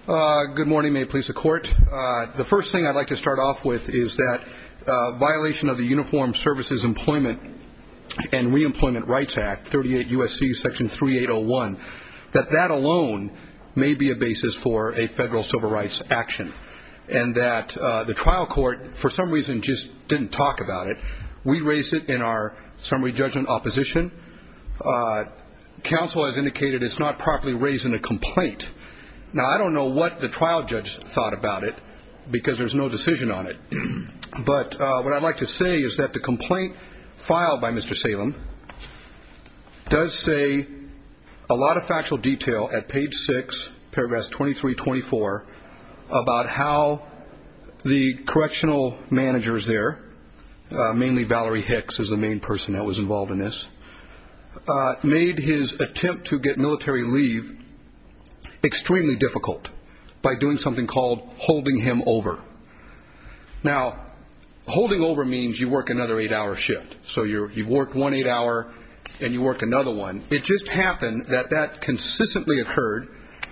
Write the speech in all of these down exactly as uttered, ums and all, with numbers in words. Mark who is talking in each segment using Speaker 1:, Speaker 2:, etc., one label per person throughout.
Speaker 1: Uh, good morning. May it please the Court. Uh, the first thing I'd like to start off with is that uh, violation of the Uniformed Services Employment and Reemployment Rights Act, thirty-eight U S C Section thirty-eight oh one, that that alone may be a basis for a federal civil rights action, and that uh, the trial court, for some reason, just didn't talk about it. We raised it in our summary judgment opposition. Uh, counsel has indicated it's not properly raised in a complaint. Now, I don't know what the trial judge thought about it because there's no decision on it. But uh, what I'd like to say is that the complaint filed by Mister Salem does say a lot of factual detail at page six, paragraphs twenty-three, twenty-four, about how the correctional managers there, uh, mainly Valerie Hicks is the main person that was involved in this, uh, made his attempt to get military leave extremely difficult by doing something called holding him over. Now, holding over means you work another eight-hour shift. So you're, you've worked one eight-hour and you work another one. It just happened that that consistently occurred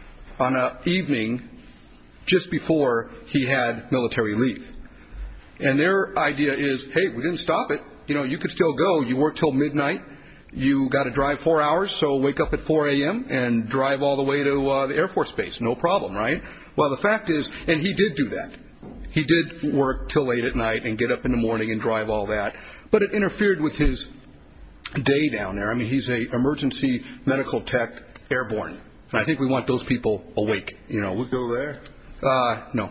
Speaker 1: on an evening just before he had military leave. And their idea is, hey, we didn't stop it. You know, you could still go. You work till midnight. You got to drive four hours, so wake up at four a.m. and drive all the way to uh, the Air Force Base. No problem, right? Well, the fact is, and he did do that. He did work till late at night and get up in the morning and drive all that. But it interfered with his day down there. I mean, he's a emergency medical tech airborne. And I think we want those people awake. You know,
Speaker 2: We'll go there?
Speaker 1: Uh, no.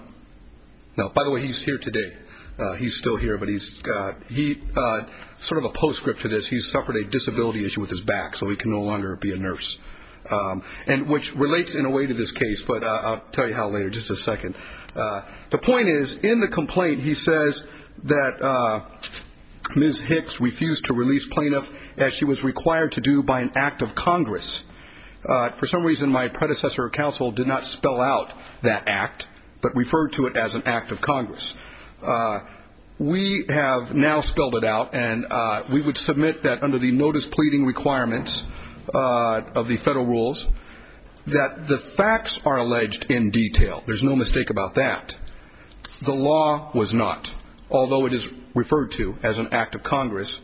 Speaker 1: No. By the way, he's here today. Uh, he's still here, but he's uh, he uh, sort of a postscript to this. He's suffered a disability issue with his back, so he can no longer be a nurse, um, and which relates in a way to this case. But uh, I'll tell you how later. Just a second. Uh, the point is, in the complaint, he says that uh, Miz Hicks refused to release plaintiff as she was required to do by an act of Congress. Uh, for some reason, my predecessor counsel did not spell out that act, but referred to it as an act of Congress. Uh, we have now spelled it out, and uh, we would submit that under the notice pleading requirements uh, of the federal rules, that the facts are alleged in detail. There's no mistake about that. The law was not, although it is referred to as an act of Congress.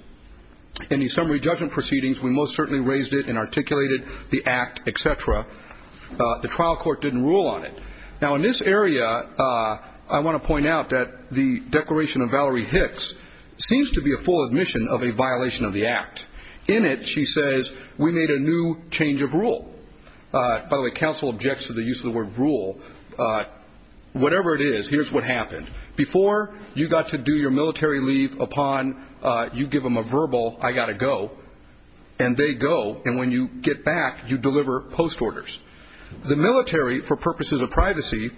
Speaker 1: In the summary judgment proceedings, we most certainly raised it and articulated the act, et cetera. Uh, the trial court didn't rule on it. Now, in this area, uh, I want to point out that the declaration of Valerie Hicks seems to be a full admission of a violation of the act. In it, she says, we made a new change of rule. Uh, by the way, counsel objects to the use of the word rule. Uh, whatever it is, here's what happened. Before, you got to do your military leave upon uh, you give them a verbal, I got to go, and they go, and when you get back, you deliver post orders. The military, for purposes of privacy,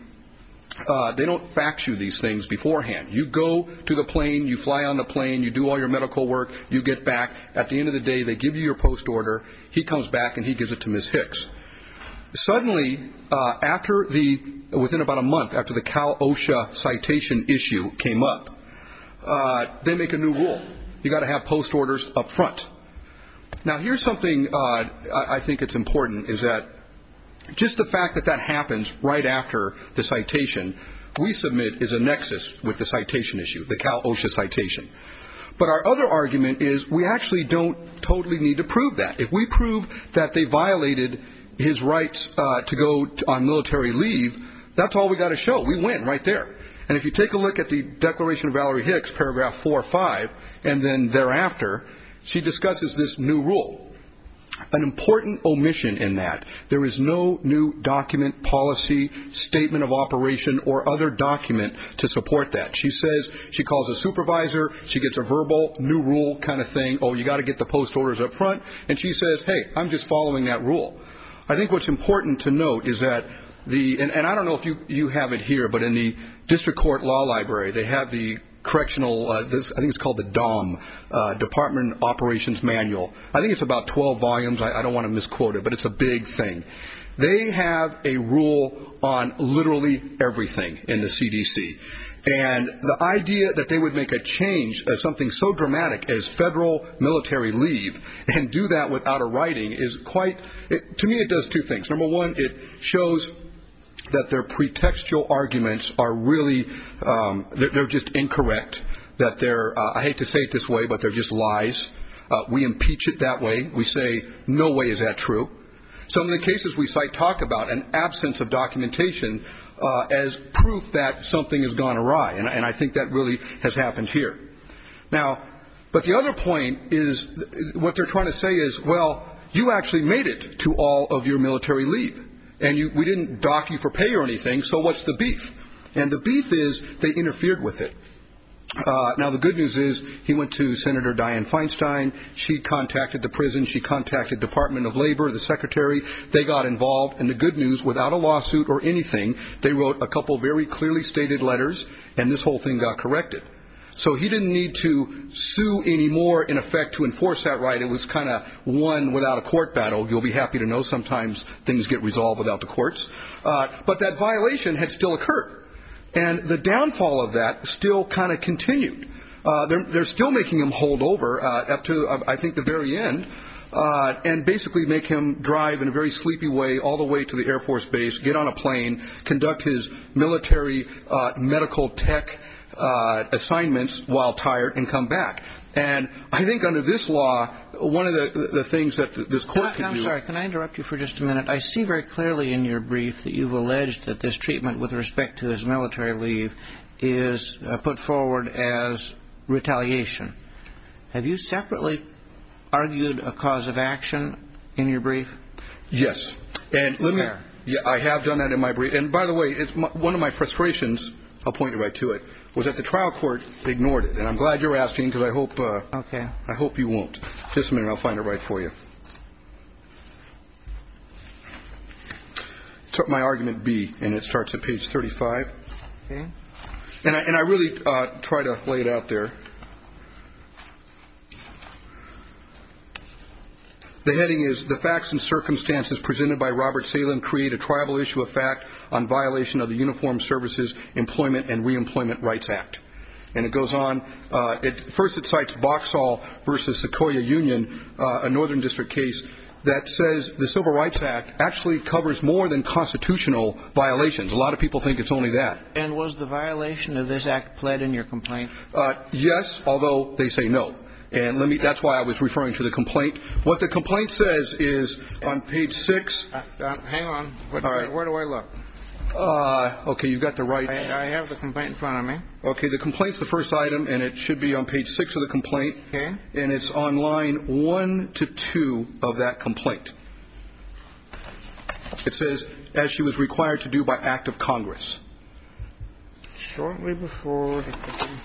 Speaker 1: Uh, they don't fax you these things beforehand. You go to the plane, you fly on the plane, you do all your medical work, you get back. At the end of the day, they give you your post order. He comes back and he gives it to Miz Hicks. Suddenly, uh, after the, within about a month after the Cal OSHA citation issue came up, uh, they make a new rule. You got to have post orders up front. Now, here's something uh, I, I think it's important is that just the fact that that happens right after the citation, we submit is a nexus with the citation issue, the Cal OSHA citation. But our other argument is we actually don't totally need to prove that. If we prove that they violated his rights uh, to go to, on military leave, that's all we got to show. We win right there. And if you take a look at the Declaration of Valerie Hicks, paragraph four or five, and then thereafter, she discusses this new rule. An important omission in that. There is no new document, policy, statement of operation, or other document to support that. She says she calls a supervisor, she gets a verbal new rule kind of thing, oh, you got to get the post orders up front, and she says, hey, I'm just following that rule. I think what's important to note is that the, and, and I don't know if you, you have it here, but in the District Court Law Library, they have the correctional, uh, this, I think it's called the D O M, uh, Department Operations Manual. I think it's about twelve volumes. I, I don't want to misquote it, but it's a big thing. They have a rule on literally everything in the C D C. And the idea that they would make a change as something so dramatic as federal military leave and do that without a writing is quite, it, to me it does two things. Number one, it shows that their pretextual arguments are really, um, they're, they're just incorrect, that they're, uh, I hate to say it this way, but they're just lies. Uh, we impeach it that way. We say, no way is that true. Some of the cases we cite talk about an absence of documentation uh, as proof that something has gone awry, and, and I think that really has happened here. Now, but the other point is, what they're trying to say is, well, you actually made it to all of your military leave, and you, we didn't dock you for pay or anything, so what's the beef? And the beef is they interfered with it. Uh, now, the good news is he went to Senator Dianne Feinstein. She contacted the prison. She contacted Department of Labor, the secretary. They got involved. And the good news, without a lawsuit or anything, they wrote a couple very clearly stated letters, and this whole thing got corrected. So he didn't need to sue anymore, in effect, to enforce that right. It was kind of won without a court battle. You'll be happy to know sometimes things get resolved without the courts. Uh, but that violation had still occurred. And the downfall of that still kind of continued. Uh, they're, they're still making him hold over uh, up to, uh, I think, the very end, uh, and basically make him drive in a very sleepy way all the way to the Air Force Base, get on a plane, conduct his military uh, medical tech uh, assignments while tired, and come back. And I think under this law, one of the, the things that this court can, can do...
Speaker 2: I'm sorry, can I interrupt you for just a minute? I see very clearly in your brief that you've alleged that this treatment with respect to his military leave is uh, put forward as retaliation. Have you separately argued a cause of action in your brief?
Speaker 1: Yes. And let me...
Speaker 2: Fair.
Speaker 1: Yeah, I have done that in my brief. And by the way, it's my, one of my frustrations, I'll point you right to it, was that the trial court ignored it. And I'm glad you're asking, because I hope uh,
Speaker 2: okay.
Speaker 1: I hope you won't. Just a minute, I'll find it right for you. It's my argument B, and it starts at page thirty-five.
Speaker 2: Okay.
Speaker 1: And I, and I really uh, try to lay it out there. The heading is, the facts and circumstances presented by Robert Salem create a triable issue of fact on violation of the Uniformed Services Employment and Reemployment Rights Act. And it goes on, uh, it, first it cites Boxall versus Sequoia Union, uh, a Northern District case, that says the Civil Rights Act actually covers more than constitutional violations. A lot of people think it's only that.
Speaker 2: And was the violation of this act pled in your complaint?
Speaker 1: Uh, yes, although they say no. And let me, that's why I was referring to the complaint. What the complaint says is on page six.
Speaker 2: Uh, uh, hang on. What,
Speaker 1: All right.
Speaker 2: Where do I look?
Speaker 1: Uh, okay, you've got the right.
Speaker 2: I, I have the complaint in front of me.
Speaker 1: Okay, the complaint's the first item, and it should be on page six of the complaint.
Speaker 2: Okay.
Speaker 1: And it's on line one to two of that complaint. It says, as she was required to do by act of Congress.
Speaker 2: Shortly before the...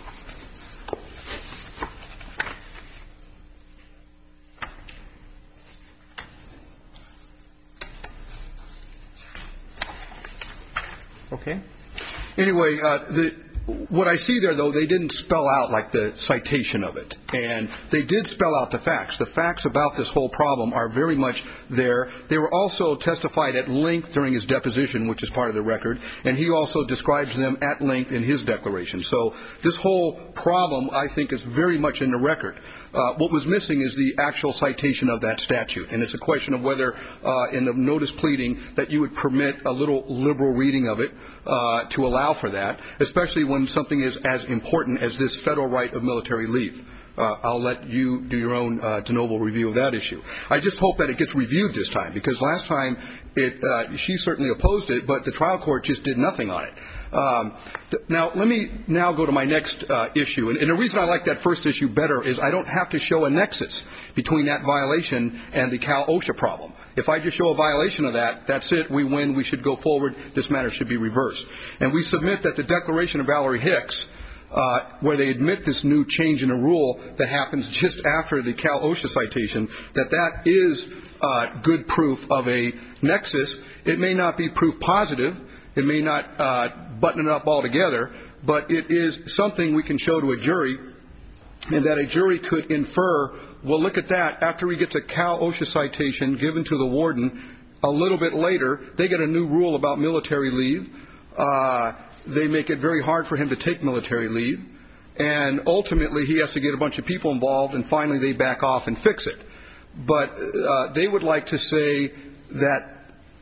Speaker 2: Okay.
Speaker 1: Anyway, uh, the, what I see there, though, they didn't spell out, like, the citation of it. And they did spell out the facts. The facts about this whole problem are very much there. They were also testified at length during his deposition, which is part of the record. And he also describes them at length in his declaration. So this whole problem, I think, is very much in the record. Uh, what was missing is the actual citation of that statute. And it's a question of whether, uh, in the notice pleading, that you would permit a little liberal reading of it uh, to allow for that, especially when something is as important as this federal right of military leave. Uh, I'll let you do your own uh, de novo review of that issue. I just hope that it gets reviewed this time, because last time it, uh, she certainly opposed it, but the trial court just did nothing on it. Um, th- now, let me now go to my next uh, issue. And, and the reason I like that first issue better is I don't have to show a nexus between that violation and the Cal OSHA problem. If I just show a violation of that, that's it. We win. We should go forward. This matter should be reversed. And we submit that the declaration of Valerie Hicks, uh, where they admit this new change in a rule that happens just after the Cal OSHA citation, that that is uh, good proof of a nexus. It may not be proof positive. It may not uh, button it up altogether, but it is something we can show to a jury, and that a jury could infer, well, look at that. After he gets a Cal OSHA citation given to the warden, a little bit later, they get a new rule about military leave. Uh, they make it very hard for him to take military leave, and ultimately he has to get a bunch of people involved, and finally they back off and fix it. But uh, they would like to say that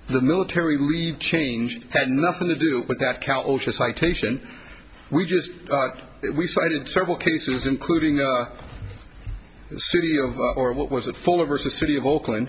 Speaker 1: the military leave change had nothing to do with that Cal OSHA citation. We just uh, we cited several cases, including uh, the city of uh, or what was it, Fuller versus City of Oakland,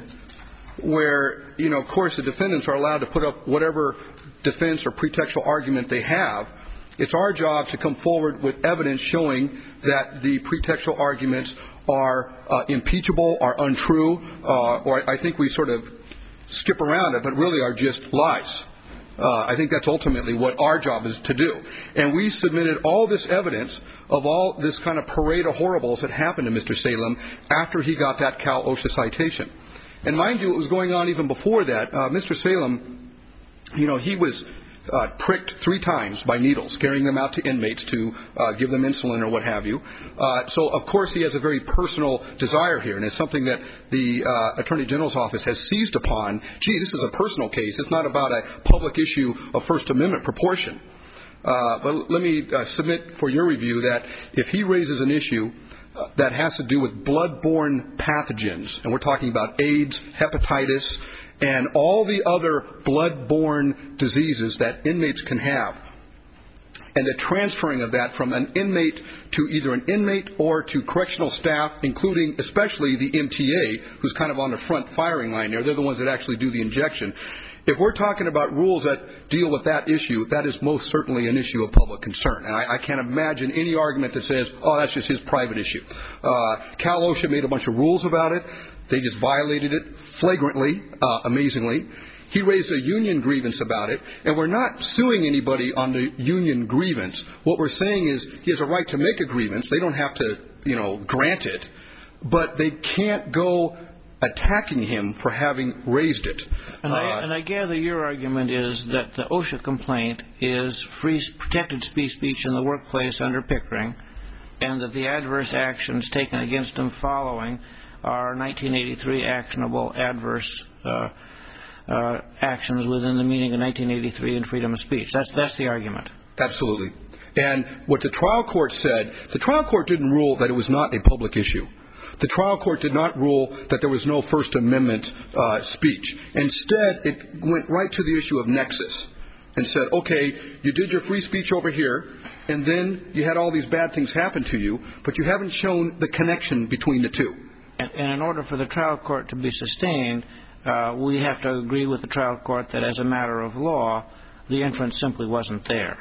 Speaker 1: where, you know, of course, the defendants are allowed to put up whatever defense or pretextual argument they have. It's our job to come forward with evidence showing that the pretextual arguments are uh, impeachable, are untrue, uh, or I think we sort of skip around it, but really are just lies. Uh, I think that's ultimately what our job is to do. And we submitted all this evidence of all this kind of parade of horribles that happened to Mister Salem after he got that Cal OSHA citation. And mind you, it was going on even before that. Uh, Mister Salem, you know, he was uh, pricked three times by needles, carrying them out to inmates to uh, give them insulin or what have you. Uh, so, of course, he has a very personal desire here, and it's something that the uh, Attorney General's office has seized upon. Gee, this is a personal case. It's not about a public issue of First Amendment proportion. Uh, but let me uh, submit for your review that if he raises an issue uh, that has to do with blood-borne pathogens, and we're talking about AIDS, hepatitis, and all the other blood-borne diseases that inmates can have, and the transferring of that from an inmate to either an inmate or to correctional staff, including especially the M T A, who's kind of on the front firing line there. They're the ones that actually do the injection. If we're talking about rules that deal with that issue, that is most certainly an issue of public concern. And I, I can't imagine any argument that says, oh, that's just his private issue. Uh, Cal OSHA made a bunch of rules about it. They just violated it flagrantly, uh, amazingly. He raised a union grievance about it, and we're not suing anybody on the union grievance. What we're saying is he has a right to make a grievance. They don't have to, you know, grant it, but they can't go attacking him for having raised it.
Speaker 2: And,
Speaker 1: uh,
Speaker 2: I, and I gather your argument is that the OSHA complaint is free protected speech speech in the workplace under Pickering, and that the adverse actions taken against him following are nineteen eighty-three actionable adverse uh, uh, actions within the meaning of nineteen eighty-three and freedom of speech. That's that's the argument.
Speaker 1: Absolutely. And what the trial court said, the trial court didn't rule that it was not a public issue. The trial court did not rule that there was no First Amendment uh, speech. Instead, it went right to the issue of nexus and said, okay, you did your free speech over here, and then you had all these bad things happen to you, but you haven't shown the connection between the two.
Speaker 2: And, and in order for the trial court to be sustained, uh, we have to agree with the trial court that as a matter of law, the inference simply wasn't there.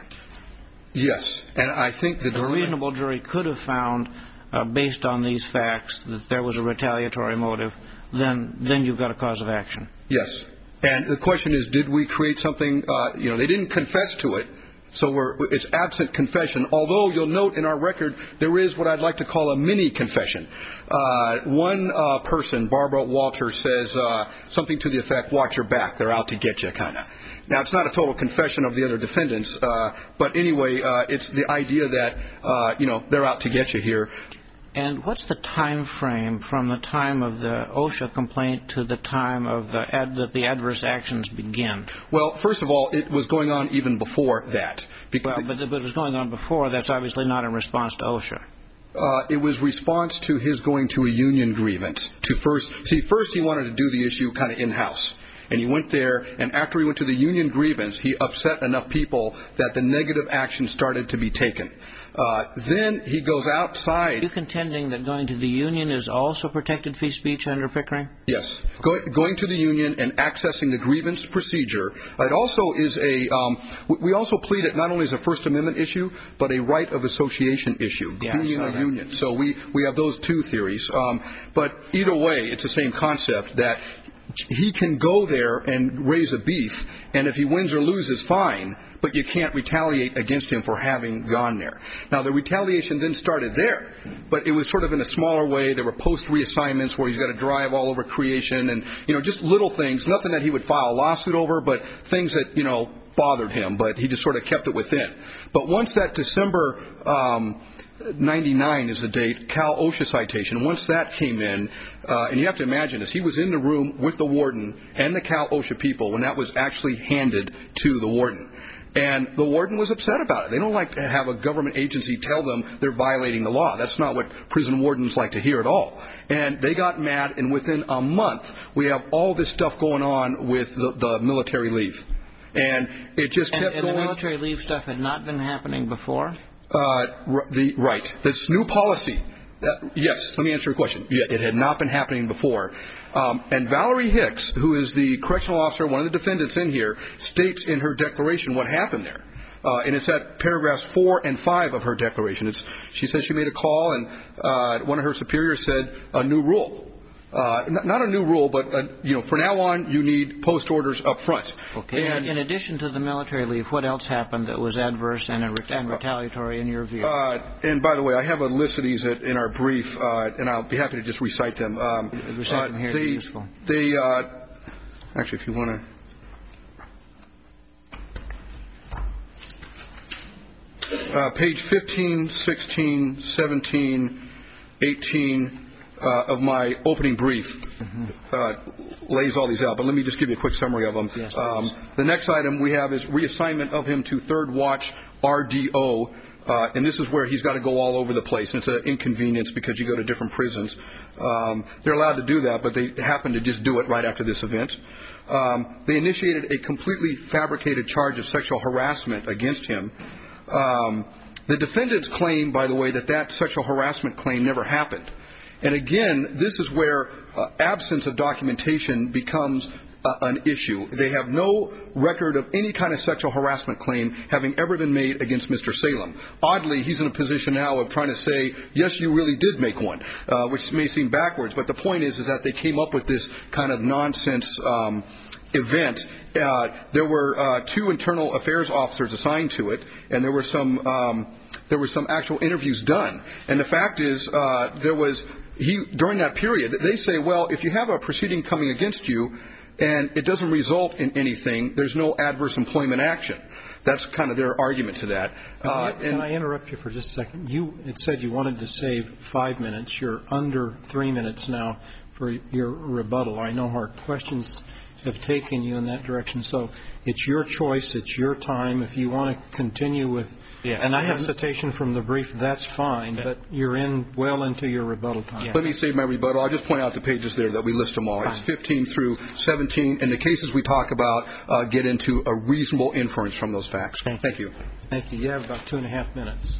Speaker 1: Yes. And I think that
Speaker 2: a reasonable jury could have found, Uh, based on these facts, that there was a retaliatory motive, then then you've got a cause of action.
Speaker 1: Yes. And the question is, did we create something, uh, you know, they didn't confess to it, so we're, it's absent confession, although you'll note in our record there is what I'd like to call a mini confession. Uh, one uh, person, Barbara Walter, says uh, something to the effect, watch your back, they're out to get you, kind of. Now, it's not a total confession of the other defendants, uh, but anyway, uh, it's the idea that, uh, you know, they're out to get you here.
Speaker 2: And what's the time frame from the time of the OSHA complaint to the time of the ad, that the adverse actions begin?
Speaker 1: Well, first of all, it was going on even before that.
Speaker 2: Well, but, but it was going on before. That's obviously not in response to OSHA.
Speaker 1: Uh, it was response to his going to a union grievance. To first, see, first he wanted to do the issue kind of in-house. And he went there, and after he went to the union grievance, he upset enough people that the negative action started to be taken. Uh, then he goes outside.
Speaker 2: Are you contending that going to the union is also protected free speech under Pickering?
Speaker 1: Yes. Go, going to the union and accessing the grievance procedure. It also is a, um, we also plead it not only as a First Amendment issue, but a right of association issue,
Speaker 2: yeah,
Speaker 1: being in a union. So we, we have those two theories. Um, but either way, it's the same concept that he can go there and raise a beef, and if he wins or loses, fine, but you can't retaliate against him for having gone there. Now, the retaliation then started there, but it was sort of in a smaller way. There were post-reassignments where he's got to drive all over creation and, you know, just little things, nothing that he would file a lawsuit over, but things that, you know, bothered him, but he just sort of kept it within. But once that December um, ninety-nine is the date, Cal OSHA citation. Once that came in, uh, and you have to imagine this, he was in the room with the warden and the Cal OSHA people when that was actually handed to the warden. And the warden was upset about it. They don't like to have a government agency tell them they're violating the law. That's not what prison wardens like to hear at all. And they got mad, and within a month, we have all this stuff going on with the, the military leave. And it just kept
Speaker 2: and, and
Speaker 1: going.
Speaker 2: And the military leave stuff had not been happening before?
Speaker 1: Uh, the, right. This new policy. Uh, yes, let me answer your question. Yeah, it had not been happening before. Um, and Valerie Hicks, who is the correctional officer, one of the defendants in here, states in her declaration what happened there. Uh, and it's at paragraphs four and five of her declaration. It's, she says she made a call, and uh, one of her superiors said a new rule. Uh, n- not a new rule, but, uh, you know, from now on, you need post orders up front.
Speaker 2: Okay. And in addition to the military leave, what else happened that was adverse and, and retaliatory in your view?
Speaker 1: Uh, and by the way, I have a list of these in our brief, uh, and I'll be happy to just recite them. Um,
Speaker 2: recite them here
Speaker 1: uh,
Speaker 2: would
Speaker 1: they,
Speaker 2: be useful.
Speaker 1: They, uh, actually, if you want to. Uh, page fifteen, sixteen, seventeen, eighteen uh, of my opening brief mm-hmm. uh, lays all these out, but let me just give you a quick summary of them.
Speaker 2: Yes,
Speaker 1: um, the next item we have is reassignment of him to third watch R D O, uh, and this is where he's got to go all over the place, and it's an inconvenience because you go to different prisons. Um, they're allowed to do that, but they happen to just do it right after this event. Um, they initiated a completely fabricated charge of sexual harassment against him. Um, the defendants claim, by the way, that that sexual harassment claim never happened. And again, this is where uh, absence of documentation becomes uh, an issue. They have no record of any kind of sexual harassment claim having ever been made against Mister Salem. Oddly, he's in a position now of trying to say, yes, you really did make one, uh, which may seem backwards. But the point is, is that they came up with this kind of nonsense um, event. Uh, there were uh, two internal affairs officers assigned to it, and there were some um, there were some actual interviews done. And the fact is, uh, there was he during that period. They say, well, if you have a proceeding coming against you, and it doesn't result in anything, there's no adverse employment action. That's kind of their argument to that.
Speaker 3: Uh, can and, I interrupt you for just a second? You it said you wanted to save five minutes. You're under three minutes now for your rebuttal. I know our questions have taken you in that direction. So it's your choice. It's your time. If you want to continue with
Speaker 2: yeah, and I have
Speaker 3: citation from the brief, that's fine. Okay. But you're in well into your rebuttal time.
Speaker 1: Yeah. Let me save my rebuttal. I'll just point out the pages there that we list them all. Fine. It's fifteen through seventeen, and the cases we talk about uh, get into a reasonable inference from those facts.
Speaker 3: Thank, Thank you. Thank you. You have about two and a half minutes.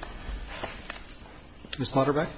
Speaker 3: Miz Lauterbach?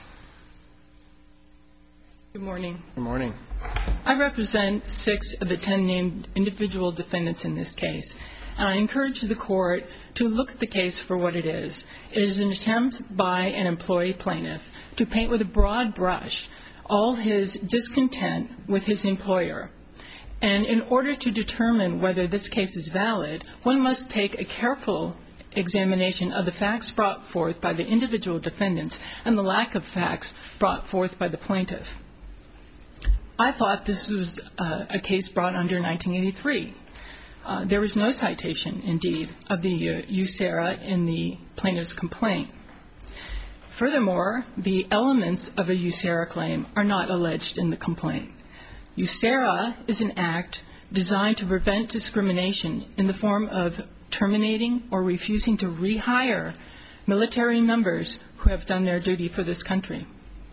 Speaker 4: Good morning.
Speaker 3: Good morning.
Speaker 4: I represent six of the ten named individual defendants in this case, and I encourage the Court to look at the case for what it is. It is an attempt by an employee plaintiff to paint with a broad brush all his discontent with his employer. And in order to determine whether this case is valid, one must take a careful examination of the facts brought forth by the individual defendants and the lack of facts brought forth by the plaintiff. I thought this was uh, a case brought under nineteen eighty-three. Uh, there was no citation, indeed, of the uh, U S E R A in the plaintiff's complaint. Furthermore, the elements of a U S E R A claim are not alleged in the complaint. U S E R A is an act designed to prevent discrimination in the form of terminating or refusing to rehire military members who have done their duty for this country.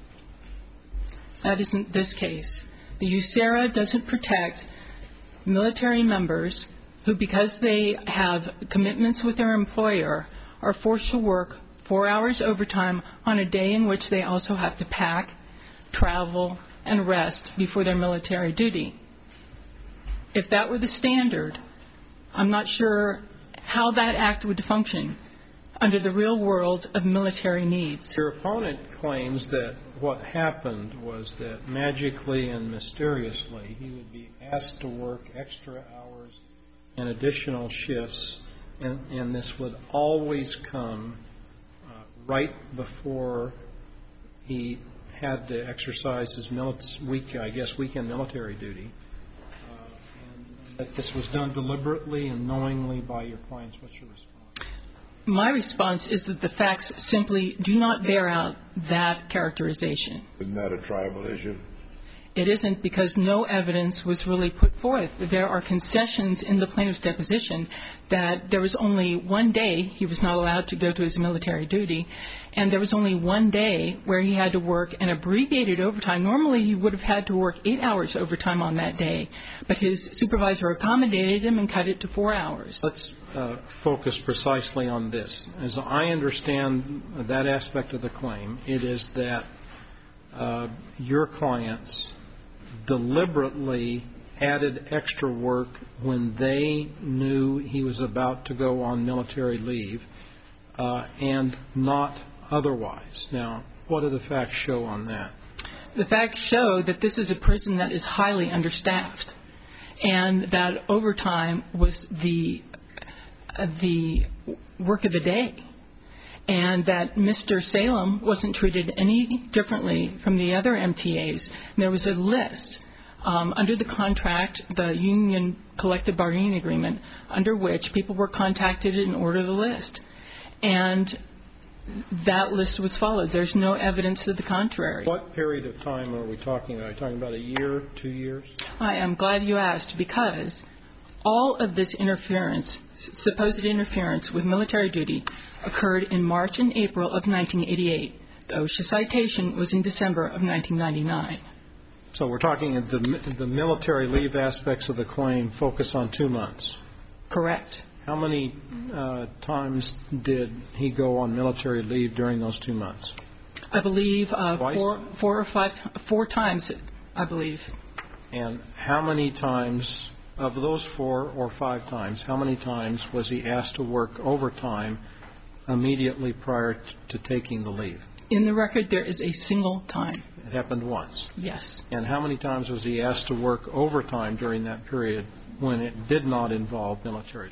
Speaker 4: That isn't this case. The U S E R A doesn't protect military members who, because they have commitments with their employer, are forced to work four hours overtime on a day in which they also have to pack, travel, and rest before their military duty. If that were the standard, I'm not sure how that act would function under the real world of military needs.
Speaker 3: Your opponent claims that what happened was that magically and mysteriously he would be asked to work extra hours and additional shifts, and, and this would always come uh, right before he had to exercise his mili- week, I guess, weekend military duty, uh, and that this was done deliberately and knowingly by your clients. What's your response?
Speaker 4: My response is that the facts simply do not bear out that characterization.
Speaker 5: Isn't that a tribal issue?
Speaker 4: It isn't, because no evidence was really put forth. There are concessions in the plaintiff's deposition that there was only one day he was not allowed to go to his military duty, and there was only one day where he had to work an abbreviated overtime. Normally he would have had to work eight hours overtime on that day, but his supervisor accommodated him and cut it to four hours.
Speaker 3: Let's uh, focus precisely on this. As I understand that aspect of the claim, it is that uh, your clients deliberately added extra work when they knew he was about to go on military leave, uh, and not otherwise. Now, what do the facts show on that?
Speaker 4: The facts show that this is a prison that is highly understaffed, and that overtime was the uh, the work of the day, and that Mister Salem wasn't treated any differently from the other M T As. And there was a list um, under the contract, the union collective bargaining agreement, under which people were contacted in order the list. And that list was followed. There's no evidence to the contrary.
Speaker 3: What period of time are we talking about? Are you talking about a year, two years?
Speaker 4: I am glad you asked, because all of this interference, supposed interference with military duty, occurred in March and April of nineteen eighty-eight. The OSHA citation was in December of nineteen ninety-nine.
Speaker 3: So we're talking the the military leave aspects of the claim focus on two months.
Speaker 4: Correct.
Speaker 3: How many uh, times did he go on military leave during those two months?
Speaker 4: I believe uh,
Speaker 3: Twice?
Speaker 4: four, four or five, four times, I believe.
Speaker 3: And how many times, of those four or five times, how many times was he asked to work overtime immediately prior t- to taking the leave?
Speaker 4: In the record, there is a single time.
Speaker 3: It happened once.
Speaker 4: Yes.
Speaker 3: And how many times was he asked to work overtime during that period when it did not involve military leave?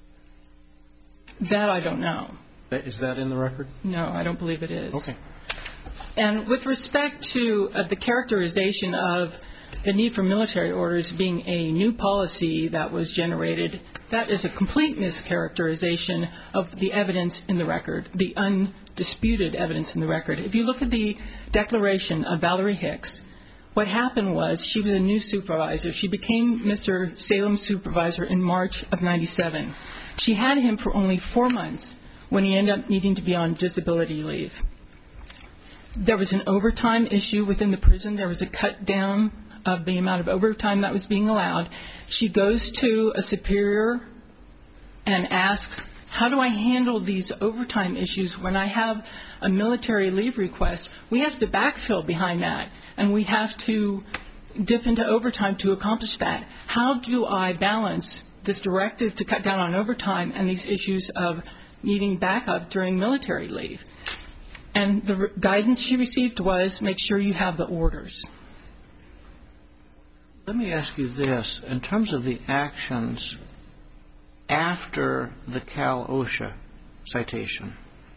Speaker 4: That I don't know.
Speaker 3: Is that in the record?
Speaker 4: No, I don't believe it is.
Speaker 3: Okay.
Speaker 4: And with respect to uh, the characterization of the need for military orders being a new policy that was generated, that is a complete mischaracterization of the evidence in the record, the undisputed evidence in the record. If you look at the declaration of Valerie Hicks, what happened was she was a new supervisor. She became Mister Salem's supervisor in March of ninety-seven. She had him for only four months when he ended up needing to be on disability leave. There was an overtime issue within the prison. There was a cut down of the amount of overtime that was being allowed. She goes to a superior and asks, how do I handle these overtime issues when I have a military leave request? We have to backfill behind that, and we have to dip into overtime to accomplish that. How do I balance this directive to cut down on overtime and these issues of needing backup during military leave? And the re- guidance she received was, make sure you have the orders.
Speaker 2: Let me ask you this. In terms of the actions after the Cal OSHA citation,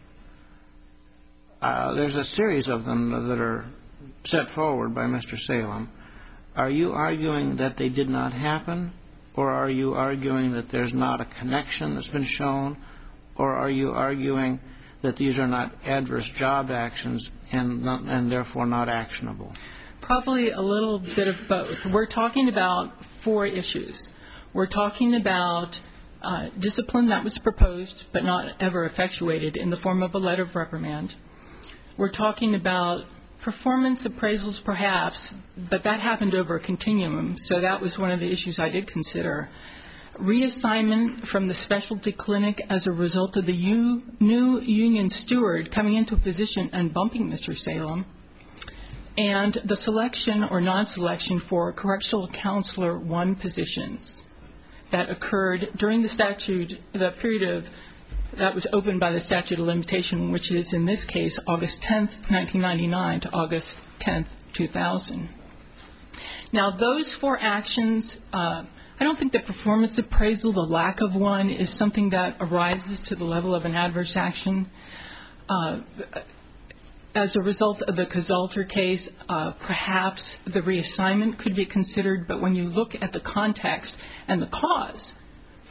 Speaker 2: uh, there's a series of them that are set forward by Mister Salem. Are you arguing that they did not happen, or are you arguing that there's not a connection that's been shown, or are you arguing that these are not adverse job actions and not, and therefore not actionable?
Speaker 4: Probably a little bit of both. We're talking about four issues. We're talking about uh, discipline that was proposed but not ever effectuated in the form of a letter of reprimand. We're talking about performance appraisals perhaps, but that happened over a continuum, so that was one of the issues I did consider. Reassignment from the specialty clinic as a result of the U- new union steward coming into a position and bumping Mister Salem, and the selection or non-selection for correctional counselor one positions that occurred during the statute, the period of that was opened by the statute of limitation, which is in this case August tenth, nineteen ninety-nine to August tenth, two thousand. Now those four actions, uh, I don't think the performance appraisal, the lack of one, is something that arises to the level of an adverse action. Uh, as a result of the Kazalter case, uh, perhaps the reassignment could be considered, but when you look at the context and the cause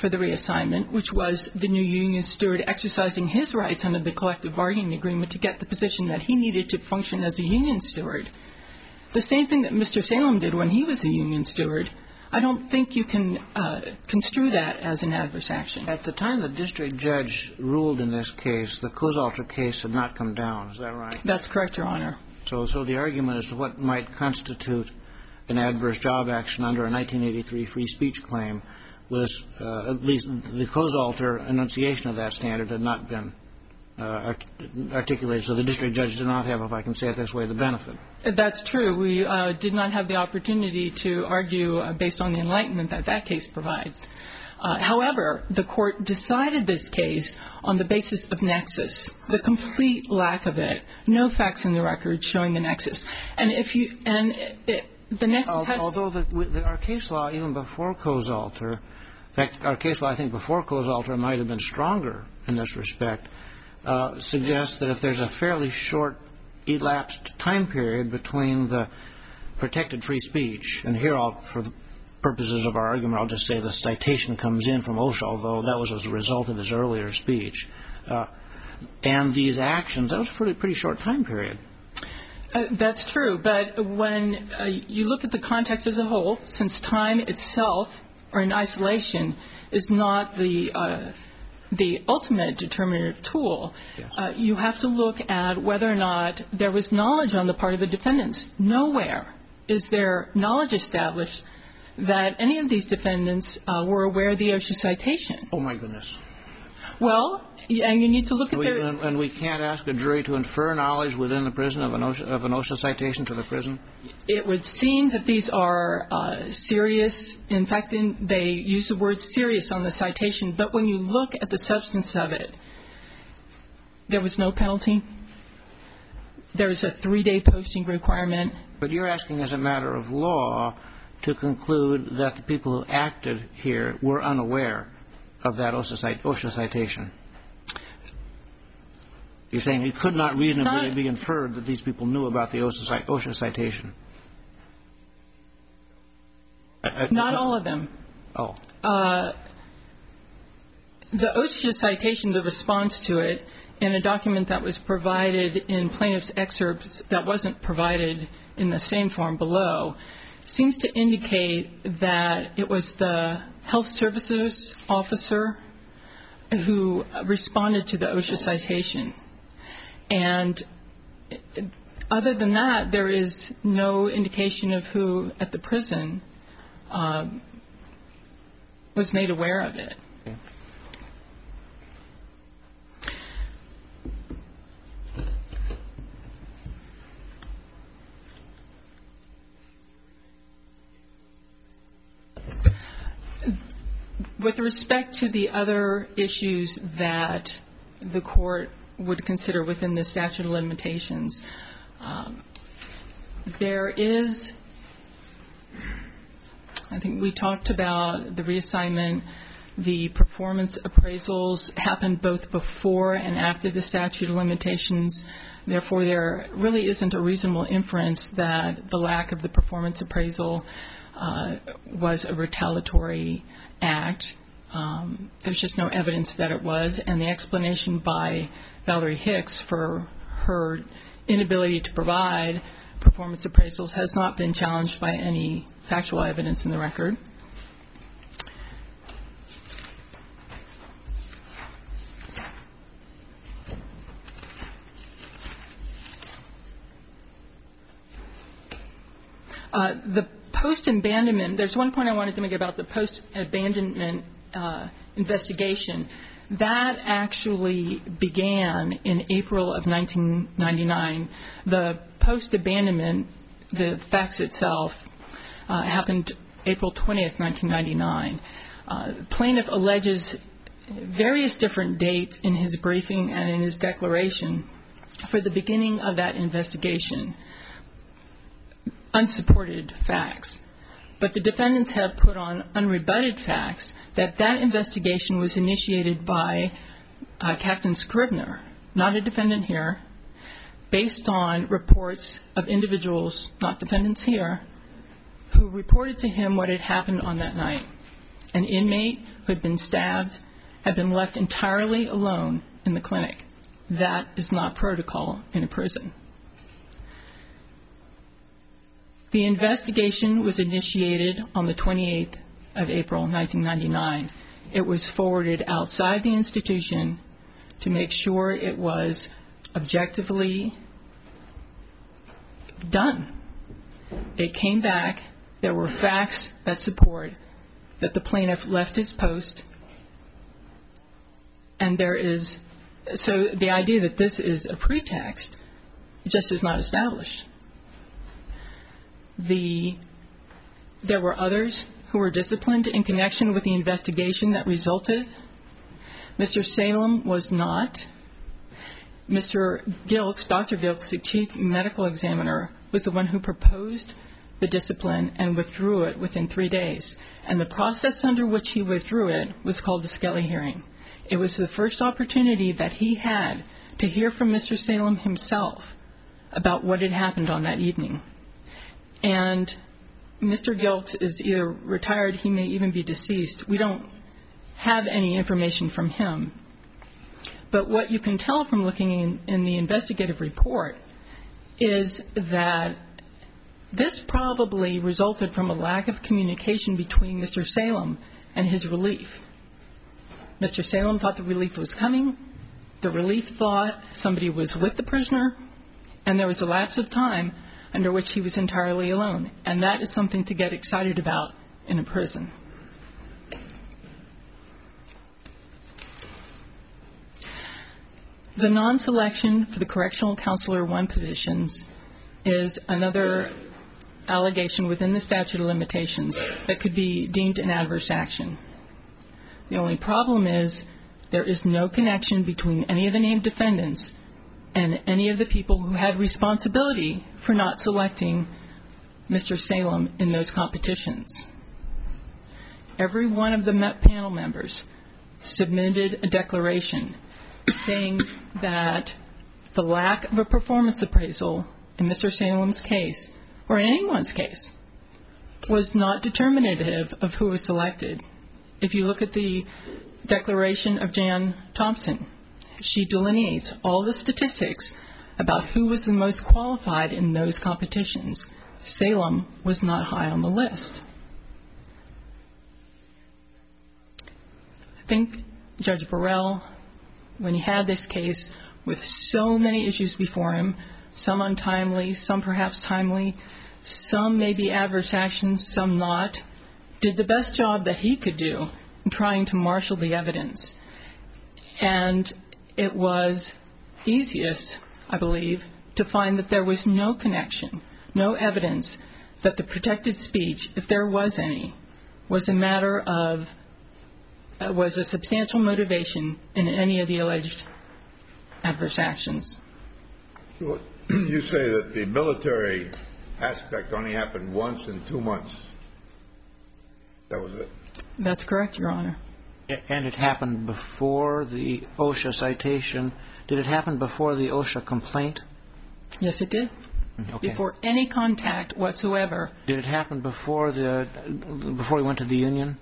Speaker 4: for the reassignment, which was the new union steward exercising his rights under the collective bargaining agreement to get the position that he needed to function as a union steward. The same thing that Mister Salem did when he was a union steward. I don't think you can uh, construe that as an adverse action.
Speaker 2: At the time the district judge ruled in this case, the Kozolter case had not come down. Is that right?
Speaker 4: That's correct, Your Honor.
Speaker 2: So, so the argument as to what might constitute an adverse job action under a nineteen eighty-three free speech claim was, uh, at least the Kozolter enunciation of that standard had not been uh, art- articulated. So the district judge did not have, if I can say it this way, the benefit.
Speaker 4: That's true. We uh, did not have the opportunity to argue uh, based on the enlightenment that that case provides. Uh, however, the court decided this case on the basis of nexus, the complete lack of it, no facts in the record showing the nexus. And if you and it, it, the nexus has
Speaker 2: although the, the, our case law even before Kozolter, in fact, our case law I think before Kozolter might have been stronger in this respect, uh, suggests that if there's a fairly short elapsed time period between the protected free speech, and here I'll, for the purposes of our argument, I'll just say the citation comes in from OSHA, although that was as a result of his earlier speech, uh, and these actions, that was a pretty, pretty short time period.
Speaker 4: Uh, that's true, but when uh, you look at the context as a whole, since time itself or in isolation is not the uh, the ultimate determinative tool,
Speaker 2: yes.
Speaker 4: uh, you have to look at whether or not there was knowledge on the part of the defendants. Nowhere is there knowledge established that any of these defendants uh, were aware of the OSHA citation.
Speaker 2: Oh, my goodness.
Speaker 4: Well, and you need to look at
Speaker 2: we,
Speaker 4: their...
Speaker 2: And, and we can't ask a jury to infer knowledge within the prison of an OSHA, of an OSHA citation to the prison?
Speaker 4: It would seem that these are uh, serious. In fact, in, they use the word serious on the citation, but when you look at the substance of it, there was no penalty. There's a three-day posting requirement.
Speaker 2: But you're asking as a matter of law to conclude that the people who acted here were unaware of that OSHA, OSHA citation. You're saying it could not reasonably not, be inferred that these people knew about the OSHA, OSHA citation.
Speaker 4: Not all of them.
Speaker 2: Oh.
Speaker 4: Uh, the OSHA citation, the response to it, in a document that was provided in plaintiff's excerpts that wasn't provided in the same form below, seems to indicate that it was the health services officer who responded to the OSHA citation. And other than that, there is no indication of who at the prison uh, was made aware of it.
Speaker 2: Okay.
Speaker 4: With respect to the other issues that the court would consider within the statute of limitations, um, there is, I think we talked about the reassignment, the performance appraisals happened both before and after the statute of limitations. Therefore, there really isn't a reasonable inference that the lack of the performance appraisal uh, was a retaliatory act. Um, there's just no evidence that it was, and the explanation by Valerie Hicks for her inability to provide performance appraisals has not been challenged by any factual evidence in the record. Uh, the post-abandonment, there's one point I wanted to make about the post-abandonment uh, investigation. That actually began in April of nineteen ninety-nine. The post-abandonment, the facts itself, uh, happened April twentieth, nineteen ninety-nine. Uh, plaintiff alleges various different dates in his briefing and in his declaration for the beginning of that investigation. Unsupported facts. But the defendants have put on unrebutted facts that that investigation was initiated by uh, Captain Scribner, not a defendant here, based on reports of individuals, not defendants here, who reported to him what had happened on that night. an inmate who had been stabbed had been left entirely alone in the clinic. That is not protocol in a prison. The investigation was initiated on the twenty-eighth of April, nineteen ninety-nine. It was forwarded outside the institution to make sure it was objectively done. It came back. There were facts that support that the plaintiff left his post. And there is, so the idea that this is a pretext just is not established. The, there were others who were disciplined in connection with the investigation that resulted. Mister Salem was not. Mister Gilks, Doctor Gilks, the chief medical examiner, was the one who proposed the discipline and withdrew it within three days. And the process under which he withdrew it was called the Skelly hearing. It was the first opportunity that he had to hear from Mister Salem himself about what had happened on that evening. And Mister Gilks is either retired, he may even be deceased. We don't have any information from him. But what you can tell from looking in, in the investigative report is that this probably resulted from a lack of communication between Mister Salem and his relief. Mister Salem thought the relief was coming. The relief thought somebody was with the prisoner, and there was a lapse of time under which he was entirely alone. And that is something to get excited about in a prison. The non-selection for the correctional counselor one positions is another allegation within the statute of limitations that could be deemed an adverse action. The only problem is there is no connection between any of the named defendants and any of the people who had responsibility for not selecting Mister Salem in those competitions. Every one of the panel members submitted a declaration saying that the lack of a performance appraisal in Mister Salem's case, or in anyone's case, was not determinative of who was selected. If you look at the declaration of Jan Thompson, she delineates all the statistics about who was the most qualified in those competitions. Salem was not high on the list. I think Judge Burrell, when he had this case with so many issues before him, some untimely, some perhaps timely, some maybe adverse actions, some not, did the best job that he could do in trying to marshal the evidence. And it was easiest, I believe, to find that there was no connection, no evidence that the protected speech, if there was any, was a matter of, uh, was a substantial motivation in any of the alleged adverse actions.
Speaker 5: You say that the military aspect only happened once in two months. That was it?
Speaker 4: That's correct, Your Honor.
Speaker 2: And it happened before the OSHA citation. Did it happen before the OSHA complaint?
Speaker 4: Yes, it did.
Speaker 2: Okay.
Speaker 4: Before any contact whatsoever.
Speaker 2: Did it happen before the before he went to the union?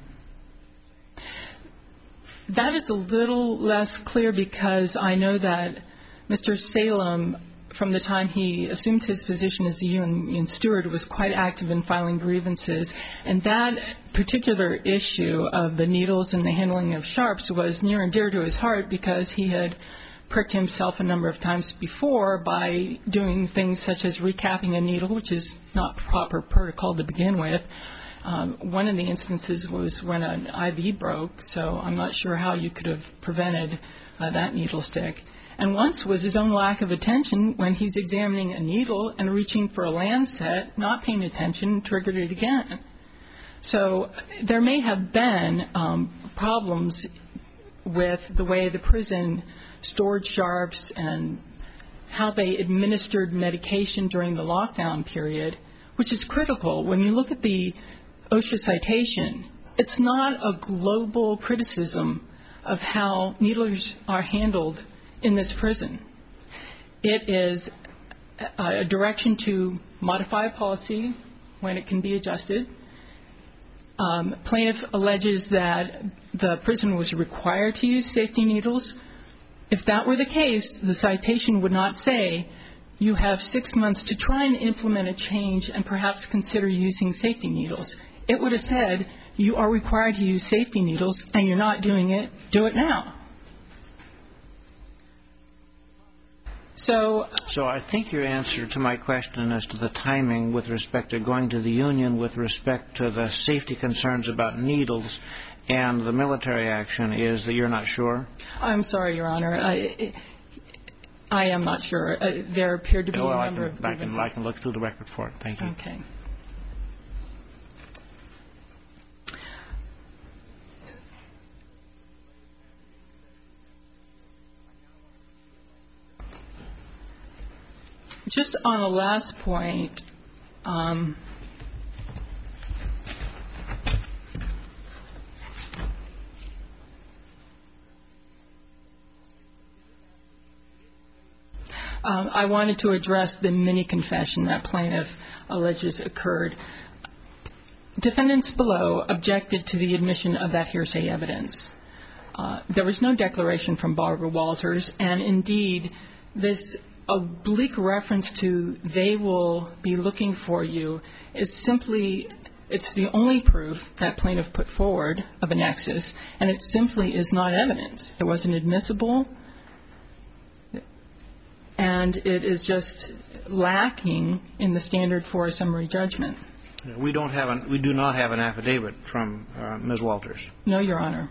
Speaker 4: That is a little less clear because I know that Mister Salem, from the time he assumed his position as a union steward, was quite active in filing grievances. And that particular issue of the needles and the handling of sharps was near and dear to his heart because he had pricked himself a number of times before by doing things such as recapping a needle, which is not proper protocol to begin with. Um, one of the instances was when an I V broke, so I'm not sure how you could have prevented uh, that needle stick. And once was his own lack of attention when he's examining a needle and reaching for a Lancet, not paying attention, triggered it again. So there may have been um, problems with the way the prison stored sharps and how they administered medication during the lockdown period, which is critical. When you look at the OSHA citation, it's not a global criticism of how needlers are handled in this prison. It is a direction to modify a policy when it can be adjusted, Um, plaintiff alleges that the prison was required to use safety needles. If that were the case, the citation would not say you have six months to try and implement a change and perhaps consider using safety needles. It would have said you are required to use safety needles and you're not doing it. Do it now. So,
Speaker 2: so I think your answer to my question as to the timing with respect to going to the union, with respect to the safety concerns about needles and the military action, is that you're not sure?
Speaker 4: I'm sorry, Your Honor. I, I am not sure. Uh, there appeared to be
Speaker 2: well,
Speaker 4: a number
Speaker 2: I can,
Speaker 4: of
Speaker 2: I can, I can look through the record for it. Thank you.
Speaker 4: Okay. Just on a last point, um, um, I wanted to address the mini confession that plaintiff alleges occurred. Defendants below objected to the admission of that hearsay evidence. Uh, there was no declaration from Barbara Walters, and indeed, this oblique reference to they will be looking for you is simply, it's the only proof that plaintiff put forward of a nexus, and it simply is not evidence. It wasn't admissible, and it is just lacking in the standard for a summary judgment.
Speaker 2: We don't have an, we do not have an affidavit from uh, Miz Walters.
Speaker 4: No, Your Honor.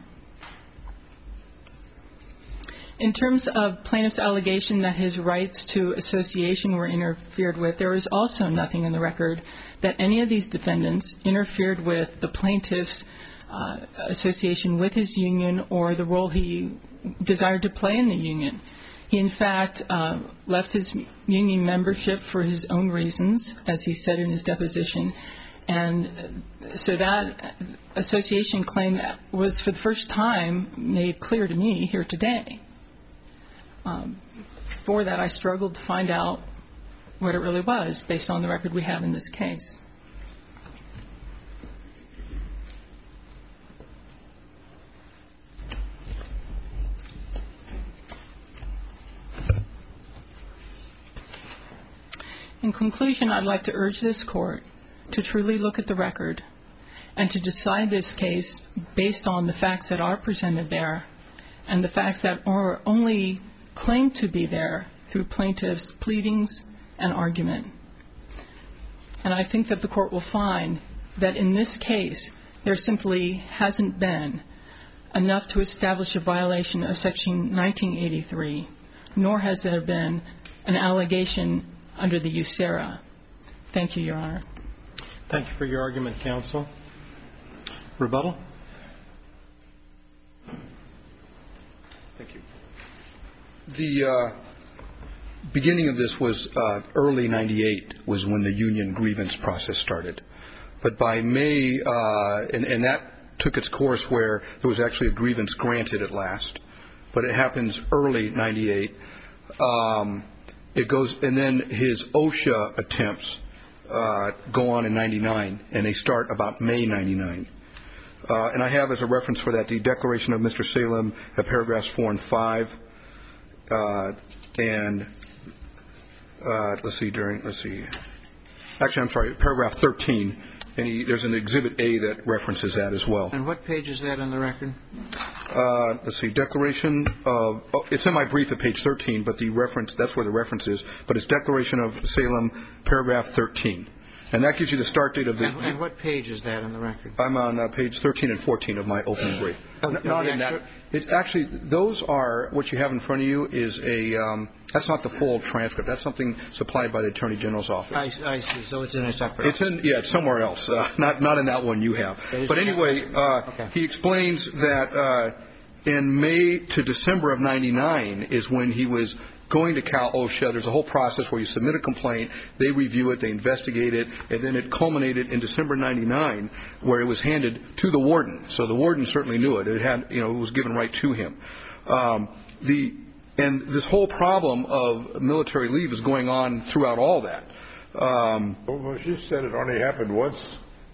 Speaker 4: In terms of plaintiff's allegation that his rights to association were interfered with, there is also nothing in the record that any of these defendants interfered with the plaintiff's uh, association with his union or the role he desired to play in the union. He, in fact, uh, left his union membership for his own reasons, as he said in his deposition, and so that association claim was for the first time made clear to me here today. Um, for that, I struggled to find out what it really was based on the record we have in this case. In conclusion, I'd like to urge this Court to truly look at the record and to decide this case based on the facts that are presented there and the facts that are only claimed to be there through plaintiff's pleadings and argument. And I think that the Court will find that in this case, there simply hasn't been enough to establish a violation of Section nineteen eighty-three, nor has there been an allegation under the U S E R A. Thank you, Your Honor.
Speaker 3: Thank you for your argument, counsel. Rebuttal?
Speaker 1: Thank you. The uh, beginning of this was uh, early ninety-eight was when the union grievance process started. But by May, uh, and, and that took its course where there was actually a grievance granted at last. But it happens early ninety-eight. Um, it goes, and then his OSHA attempts uh, go on in ninety-nine, and they start about May ninety-nine. Uh, and I have as a reference for that the declaration of Mister Salem at paragraphs four and five. Uh, and uh, let's see, during, let's see. Actually, I'm sorry, paragraph thirteen. And he, there's an Exhibit A that references that as well.
Speaker 2: And what page is that in the record?
Speaker 1: Uh, let's see, declaration of, oh, it's in my brief at page thirteen, but the reference, that's where the reference is. But it's Declaration of Salem, paragraph thirteen. And that gives you the start date of the...
Speaker 2: And, and what page is that in the record?
Speaker 1: I'm on uh, page thirteen and fourteen of my opening brief.
Speaker 2: Oh,
Speaker 1: N- not in that. It's actually, those are, what you have in front of you is a, um, that's not the full transcript. That's something supplied by the Attorney General's office.
Speaker 2: I, I see. So it's in a separate...
Speaker 1: It's in, yeah, it's somewhere else. Uh, not, not in that one you have. But anyway, uh,
Speaker 2: okay.
Speaker 1: He explains that uh, in May to December of ninety-nine is when he was going to Cal OSHA. There's a whole process where you submit a complaint, they review it, they investigate it, and then it culminated in December ninety-nine where it was handed to the warden. So the warden certainly knew it. It had, you know, it was given right to him. Um, the and this whole problem of military leave is going on throughout all that. Um,
Speaker 5: well, she said it only happened once.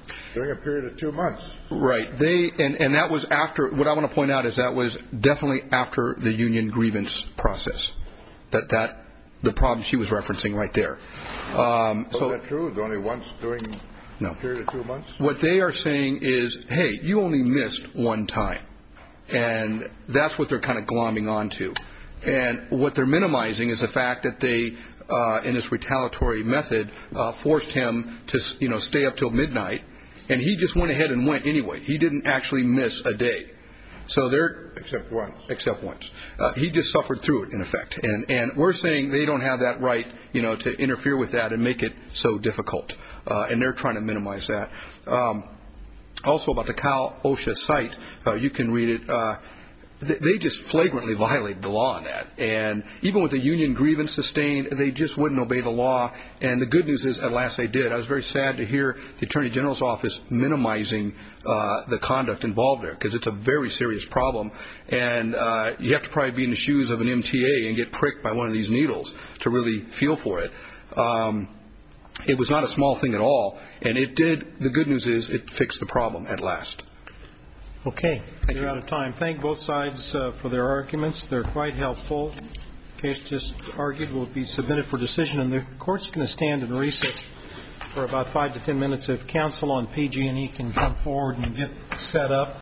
Speaker 5: During a period of two months.
Speaker 1: Right. They and, and that was after. What I want to point out is that was definitely after the union grievance process. That that the problem she was referencing right there. Um,
Speaker 5: Was
Speaker 1: so
Speaker 5: that true? It was only once during
Speaker 1: no.
Speaker 5: a period of two months?
Speaker 1: What they are saying is, hey, you only missed one time. And that's what they're kind of glomming onto. And what they're minimizing is the fact that they, uh, in this retaliatory method, uh, forced him to, you know, stay up till midnight. And he just went ahead and went anyway. He didn't actually miss a day. So they're
Speaker 5: except once.
Speaker 1: Except once. Uh, he just suffered through it, in effect. And and we're saying they don't have that right, you know, to interfere with that and make it so difficult. Uh, and they're trying to minimize that. Um, also about the Cal OSHA site, uh, you can read it. Uh, they, they just flagrantly violated the law on that. And even with the union grievance sustained, they just wouldn't obey the law. And the good news is, at last they did. I was very sad to hear the Attorney General's office minimizing uh, the conduct involved there, because it's a very serious problem. And uh, you have to probably be in the shoes of an M T A and get pricked by one of these needles to really feel for it. Um, it was not a small thing at all. And it did, the good news is, it fixed the problem at last.
Speaker 3: Okay.
Speaker 1: Thank
Speaker 3: You're
Speaker 1: you.
Speaker 3: out of time. Thank both sides uh, for their arguments. They're quite helpful. The case just argued will be submitted for decision, and the Court's going to stand in recess for about five to ten minutes. If counsel on P G and E can come forward and get set up.